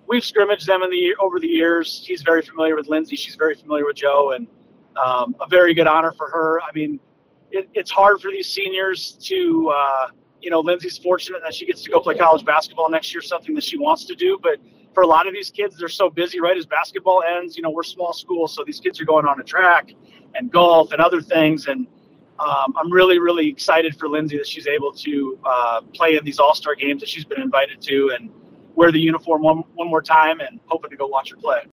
we've scrimmaged them over the years. He's very familiar with Lindsay. She's very familiar with Joe, and a very good honor for her. I mean, it's hard for these seniors to, Lindsay's fortunate that she gets to go play college basketball next year, something that she wants to do. But for a lot of these kids, they're so busy, right? As basketball ends, we're small schools, so these kids are going on a track and golf and other things. And I'm really, really excited for Lindsay that she's able to play in these all-star games that she's been invited to and wear the uniform one more time, and hoping to go watch her play.